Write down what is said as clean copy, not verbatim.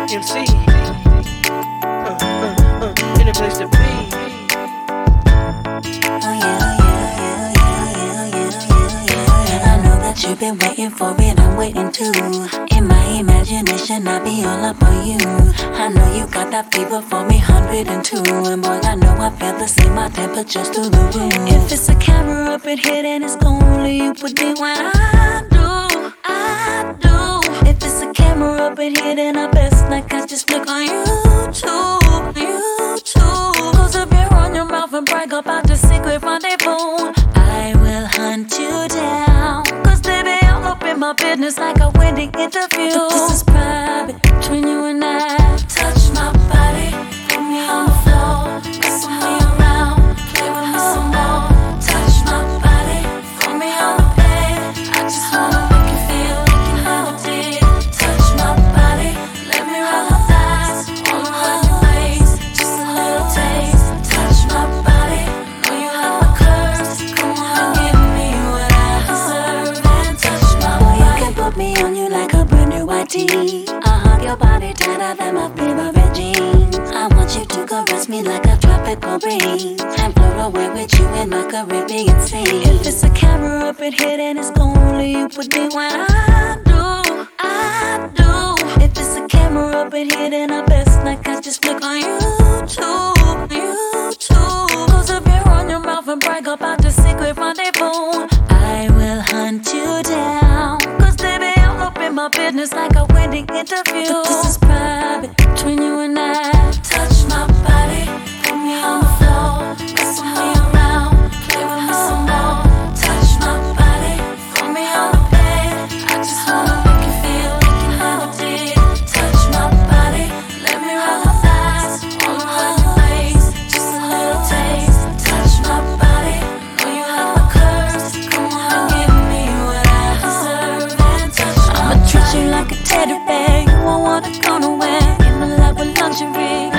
MC. Any place to be. I know that you've been waiting for it, I'm waiting too. In my imagination, I'll be all up on you. I know you got that fever for me, 102. And boy, I know I feel the same, my temperature's through the roof. If it's a camera up in here, then it's only you put me when I do. If it's a camera up in here, then I best like I just look on YouTube. Close up your on your mouth and brag about the secret rendezvous. I will hunt you down, cause baby, I'm up in my business like a wedding interview. But this is private, between you and I. Touch my body, put me on the floor, wrestle me around, play with me some more. Touch my body, put me on the bed, I just wanna make you feel like you never did. Touch my body, let me roll my thighs all around your waist, just a little taste. Touch my body, know you have my curves, come on and give me what I deserve. And touch my body, you can put me on you like a brand new white tee. I hug your body tighter than my favorite jeans. I want you to caress me like a tropical breeze and float away with you in my Caribbean sea. If it's a camera up in here, then it's only you put me when I do. If it's a camera up in here, then I best like I just look on YouTube. Close up your on your mouth and brag about the secret rendezvous. I will hunt you down, cause baby, I'm up in my business like a wedding interview. But this is private, between you and I. Touch my body, put me on the floor, wrestle me around, play with me some more. Touch my body, put me on the bed, I just wanna make you feel like you never did. Touch my body, let me roll my thighs all around your waist, just a little taste. Touch my body, know you have my curves, come on and give me what I deserve. And touch my body, I'ma treat you like a teddy bear, you won't wanna go nowhere. In the love with luxury,